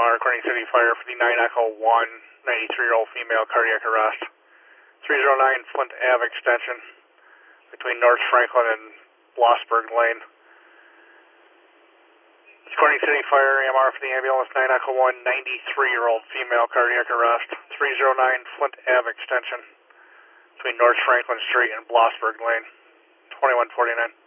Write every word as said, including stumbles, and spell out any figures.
R, Corning City Fire for the nine Echo one, ninety-three-year-old female, cardiac arrest. three oh nine Flint Ave extension between North Franklin and Blossburg Lane. Corning City Fire, A M R for the ambulance, nine Echo one, ninety-three-year-old female, cardiac arrest. three oh nine Flint Ave extension between North Franklin Street and Blossburg Lane. twenty-one forty-nine.